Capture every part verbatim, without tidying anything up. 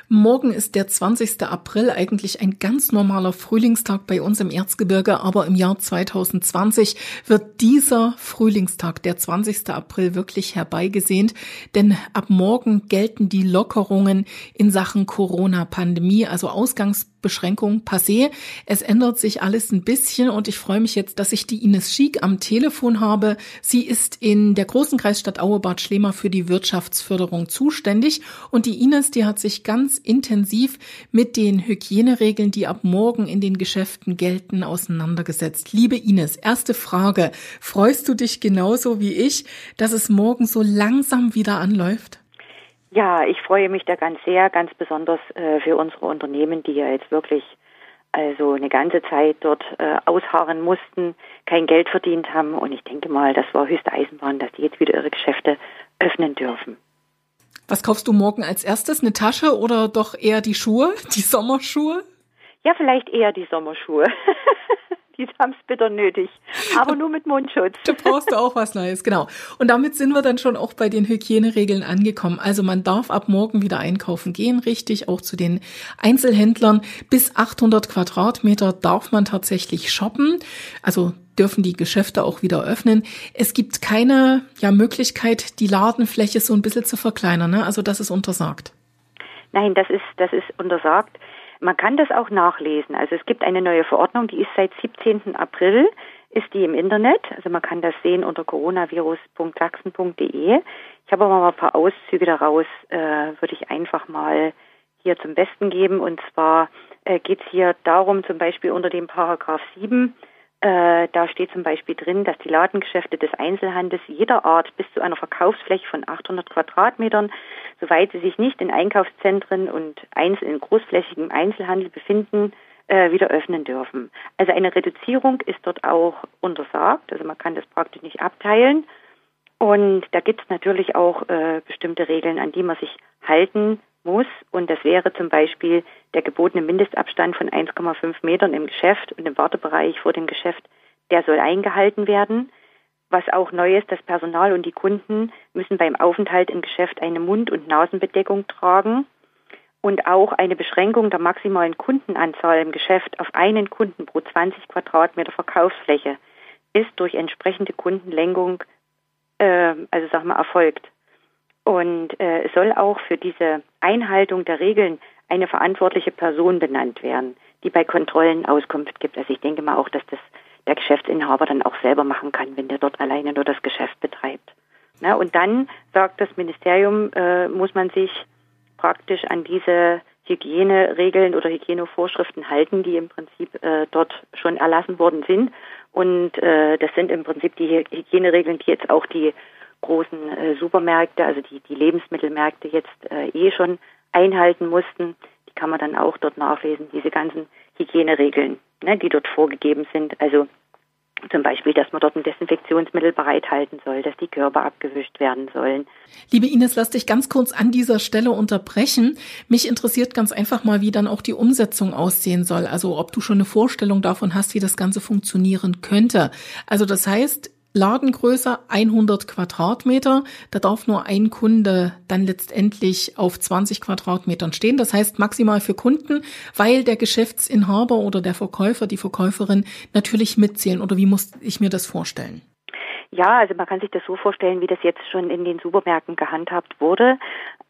Morgen ist der zwanzigster April, eigentlich ein ganz normaler Frühlingstag bei uns im Erzgebirge, aber im Jahr zwanzig zwanzig wird dieser Frühlingstag, der zwanzigster April, wirklich herbeigesehnt, denn ab morgen gelten die Lockerungen in Sachen Corona-Pandemie, also Ausgangsbeschränkungen passé. Es ändert sich alles ein bisschen und ich freue mich jetzt, dass ich die Ines Schiek am Telefon habe. Sie ist in der großen Kreisstadt Aue-Bad Schlema für die Wirtschaftsförderung zuständig und die Ines, die hat sich ganz intensiv mit den Hygieneregeln, die ab morgen in den Geschäften gelten, auseinandergesetzt. Liebe Ines, erste Frage. Freust du dich genauso wie ich, dass es morgen so langsam wieder anläuft? Ja, ich freue mich da ganz sehr, ganz besonders äh, für unsere Unternehmen, die ja jetzt wirklich also eine ganze Zeit dort äh, ausharren mussten, kein Geld verdient haben. Und ich denke mal, das war höchste Eisenbahn, dass die jetzt wieder ihre Geschäfte öffnen dürfen. Was kaufst du morgen als erstes? Eine Tasche oder doch eher die Schuhe, die Sommerschuhe? Ja, vielleicht eher die Sommerschuhe. Die haben es bitter nötig, aber nur mit Mundschutz. Da brauchst du auch was Neues, genau. Und damit sind wir dann schon auch bei den Hygieneregeln angekommen. Also man darf ab morgen wieder einkaufen gehen, richtig, auch zu den Einzelhändlern. Bis achthundert Quadratmeter darf man tatsächlich shoppen, also dürfen die Geschäfte auch wieder öffnen. Es gibt keine ja, Möglichkeit, die Ladenfläche so ein bisschen zu verkleinern, ne? Also das ist untersagt. Nein, das ist, das ist untersagt. Man kann das auch nachlesen. Also es gibt eine neue Verordnung, die ist seit siebzehnten April, ist die im Internet. Also man kann das sehen unter coronavirus punkt sachsen punkt de. Ich habe aber mal ein paar Auszüge daraus, äh, würde ich einfach mal hier zum Besten geben. Und zwar äh, geht es hier darum, zum Beispiel unter dem Paragraph sieben, äh, da steht zum Beispiel drin, dass die Ladengeschäfte des Einzelhandels jeder Art bis zu einer Verkaufsfläche von achthundert Quadratmetern, soweit sie sich nicht in Einkaufszentren und einzeln in großflächigem Einzelhandel befinden, äh, wieder öffnen dürfen. Also eine Reduzierung ist dort auch untersagt, also man kann das praktisch nicht abteilen. Und da gibt es natürlich auch äh, bestimmte Regeln, an die man sich halten muss. Und das wäre zum Beispiel der gebotene Mindestabstand von eins Komma fünf Metern im Geschäft und im Wartebereich vor dem Geschäft, der soll eingehalten werden. Was auch neu ist, das Personal und die Kunden müssen beim Aufenthalt im Geschäft eine Mund- und Nasenbedeckung tragen. Und auch eine Beschränkung der maximalen Kundenanzahl im Geschäft auf einen Kunden pro zwanzig Quadratmeter Verkaufsfläche ist durch entsprechende Kundenlenkung, äh, also sag mal, erfolgt. Und äh, es soll auch für diese Einhaltung der Regeln eine verantwortliche Person benannt werden, die bei Kontrollen Auskunft gibt. Also ich denke mal auch, dass das der Geschäftsinhaber dann auch selber machen kann, wenn der dort alleine nur das Geschäft betreibt. Na, und dann sagt das Ministerium, äh, muss man sich praktisch an diese Hygieneregeln oder Hygienevorschriften halten, die im Prinzip äh, dort schon erlassen worden sind. Und äh, das sind im Prinzip die Hygieneregeln, die jetzt auch die großen äh, Supermärkte, also die, die Lebensmittelmärkte jetzt äh, eh schon einhalten mussten. Die kann man dann auch dort nachlesen, diese ganzen Hygieneregeln, ne, die dort vorgegeben sind. Also zum Beispiel, dass man dort ein Desinfektionsmittel bereithalten soll, dass die Körper abgewischt werden sollen. Liebe Ines, lass dich ganz kurz an dieser Stelle unterbrechen. Mich interessiert ganz einfach mal, wie dann auch die Umsetzung aussehen soll. Also ob du schon eine Vorstellung davon hast, wie das Ganze funktionieren könnte. Also das heißt, Ladengröße hundert Quadratmeter, da darf nur ein Kunde dann letztendlich auf zwanzig Quadratmetern stehen. Das heißt maximal für Kunden, weil der Geschäftsinhaber oder der Verkäufer, die Verkäuferin natürlich mitzählen. Oder wie muss ich mir das vorstellen? Ja, also man kann sich das so vorstellen, wie das jetzt schon in den Supermärkten gehandhabt wurde.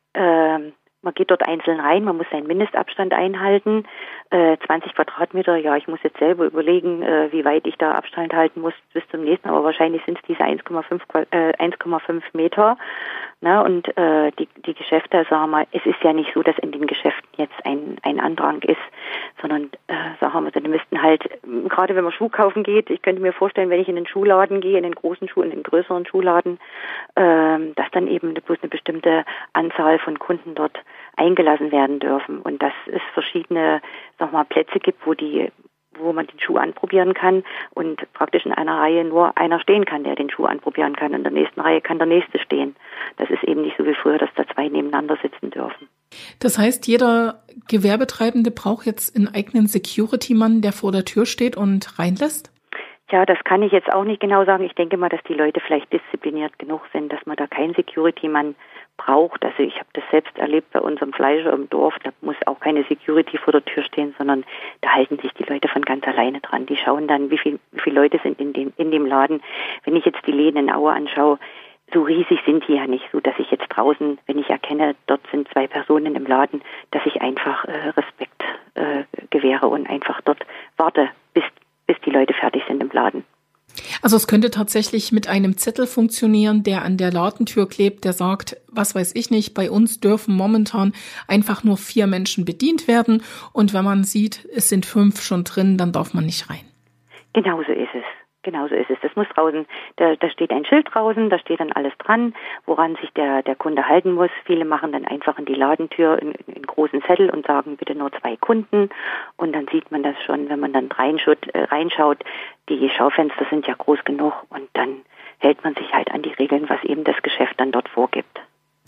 Ähm, man geht dort einzeln rein, man muss seinen Mindestabstand einhalten. Äh, zwanzig Quadratmeter, ja, ich muss jetzt selber überlegen, äh, wie weit ich da Abstand halten muss bis zum nächsten, aber wahrscheinlich sind es diese eins Komma fünf äh, eins Komma fünf Meter. Na, und äh, die, die Geschäfte, sagen wir mal, es ist ja nicht so, dass in den Geschäften jetzt ein, ein Andrang ist, sondern, äh, sagen wir, die müssten halt, gerade wenn man Schuh kaufen geht, ich könnte mir vorstellen, wenn ich in den Schuhladen gehe, in den großen Schuh, in den größeren Schuhladen, äh, dass dann eben bloß eine bestimmte Anzahl von Kunden dort eingelassen werden dürfen und dass es verschiedene, sag mal, Plätze gibt, wo die wo man den Schuh anprobieren kann und praktisch in einer Reihe nur einer stehen kann, der den Schuh anprobieren kann. In der nächsten Reihe kann der nächste stehen. Das ist eben nicht so wie früher, dass da zwei nebeneinander sitzen dürfen. Das heißt, jeder Gewerbetreibende braucht jetzt einen eigenen Security-Mann, der vor der Tür steht und reinlässt? Ja, das kann ich jetzt auch nicht genau sagen. Ich denke mal, dass die Leute vielleicht diszipliniert genug sind, dass man da keinen Security-Mann braucht. Also ich habe das selbst erlebt bei unserem Fleischer im Dorf. Da muss auch keine Security vor der Tür stehen, sondern da halten sich die Leute von ganz alleine dran. Die schauen dann, wie viel, wie viele Leute sind in dem, in dem Laden. Wenn ich jetzt die Läden in Aue anschaue, so riesig sind die ja nicht, so dass ich jetzt draußen, wenn ich erkenne, dort sind zwei Personen im Laden, dass ich einfach äh, Respekt äh, gewähre und einfach dort warte, bis, bis die Leute fertig sind im Laden. Also es könnte tatsächlich mit einem Zettel funktionieren, der an der Ladentür klebt, der sagt, was weiß ich nicht, bei uns dürfen momentan einfach nur vier Menschen bedient werden und wenn man sieht, es sind fünf schon drin, dann darf man nicht rein. Genauso ist es. Genauso ist es. Das muss draußen, da, da steht ein Schild draußen, da steht dann alles dran, woran sich der, der Kunde halten muss. Viele machen dann einfach in die Ladentür einen, einen großen Zettel und sagen bitte nur zwei Kunden. Und dann sieht man das schon, wenn man dann reinschaut, äh, reinschaut. Die Schaufenster sind ja groß genug und dann hält man sich halt an die Regeln, was eben das Geschäft dann dort vorgibt.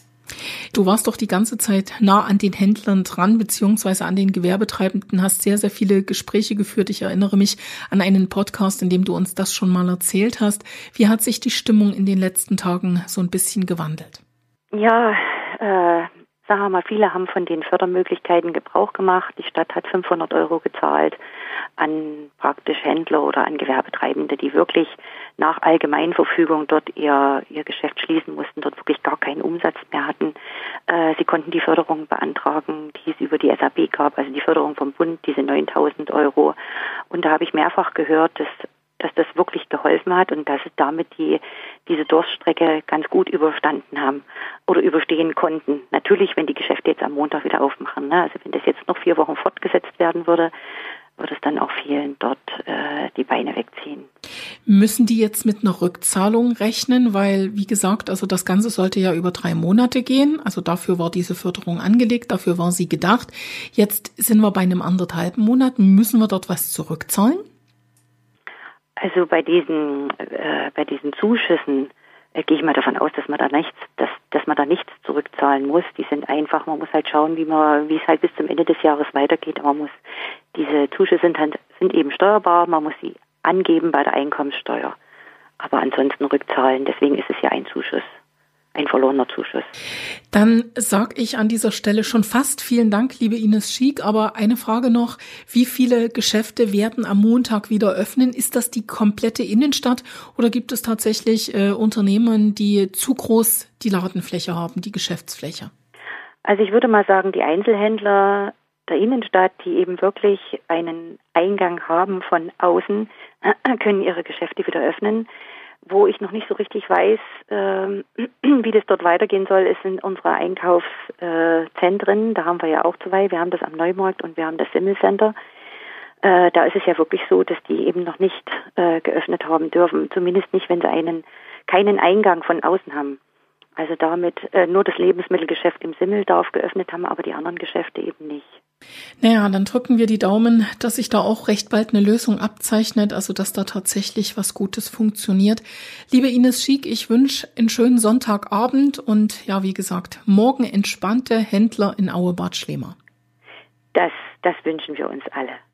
Du warst doch die ganze Zeit nah an den Händlern dran, beziehungsweise an den Gewerbetreibenden, hast sehr, sehr viele Gespräche geführt. Ich erinnere mich an einen Podcast, in dem du uns das schon mal erzählt hast. Wie hat sich die Stimmung in den letzten Tagen so ein bisschen gewandelt? Ja, äh, sagen wir mal, viele haben von den Fördermöglichkeiten Gebrauch gemacht. Die Stadt hat fünfhundert Euro gezahlt an praktisch Händler oder an Gewerbetreibende, die wirklich nach Allgemeinverfügung dort ihr, ihr Geschäft schließen mussten, dort wirklich gar keinen Umsatz mehr hatten. Äh, sie konnten die Förderung beantragen, die es über die S A B gab, also die Förderung vom Bund, diese neuntausend Euro. Und da habe ich mehrfach gehört, dass dass das wirklich geholfen hat und dass es damit die diese Durststrecke ganz gut überstanden haben oder überstehen konnten. Natürlich, wenn die Geschäfte jetzt am Montag wieder aufmachen, ne? Also wenn das jetzt noch vier Wochen fortgesetzt werden würde, würde es dann auch vielen dort äh, die Beine wegziehen. Müssen die jetzt mit einer Rückzahlung rechnen? Weil, wie gesagt, also das Ganze sollte ja über drei Monate gehen. Also dafür war diese Förderung angelegt, dafür war sie gedacht. Jetzt sind wir bei einem anderthalben Monat. Müssen wir dort was zurückzahlen? Also bei diesen äh, bei diesen Zuschüssen äh, gehe ich mal davon aus, dass man da nichts, dass dass man da nichts zurückzahlen muss. Die sind einfach, man muss halt schauen, wie man, wie es halt bis zum Ende des Jahres weitergeht. Aber man muss diese Zuschüsse sind halt, sind eben steuerbar. Man muss sie angeben bei der Einkommenssteuer. Aber ansonsten rückzahlen. Deswegen ist es ja ein Zuschuss. Ein verlorener Zuschuss. Dann sage ich an dieser Stelle schon fast vielen Dank, liebe Ines Schiek. Aber eine Frage noch, wie viele Geschäfte werden am Montag wieder öffnen? Ist das die komplette Innenstadt oder gibt es tatsächlich äh, Unternehmen, die zu groß die Ladenfläche haben, die Geschäftsfläche? Also ich würde mal sagen, die Einzelhändler der Innenstadt, die eben wirklich einen Eingang haben von außen, können ihre Geschäfte wieder öffnen. Wo ich noch nicht so richtig weiß, äh, wie das dort weitergehen soll, ist in unsere Einkaufszentren. Äh, da haben wir ja auch zwei. Wir haben das am Neumarkt und wir haben das Simmelcenter. Äh, da ist es ja wirklich so, dass die eben noch nicht äh, geöffnet haben dürfen. Zumindest nicht, wenn sie einen keinen Eingang von außen haben. Also damit äh, nur das Lebensmittelgeschäft im Simmel darf geöffnet haben, aber die anderen Geschäfte eben nicht. Naja, dann drücken wir die Daumen, dass sich da auch recht bald eine Lösung abzeichnet, also dass da tatsächlich was Gutes funktioniert. Liebe Ines Schiek, ich wünsche einen schönen Sonntagabend und ja, wie gesagt, morgen entspannte Händler in Aue-Bad Schlema. Das, das wünschen wir uns alle.